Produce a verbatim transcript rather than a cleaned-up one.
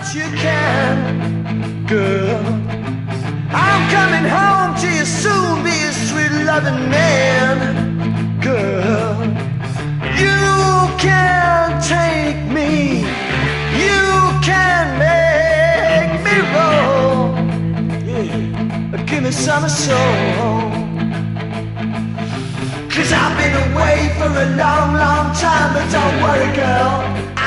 much you can, girl. I'm coming home to you soon, be a sweet loving man, girl. You can take me, you can make me roll, yeah. Give me some soul, 'cause I've been away for a long, long time. But don't worry, girl,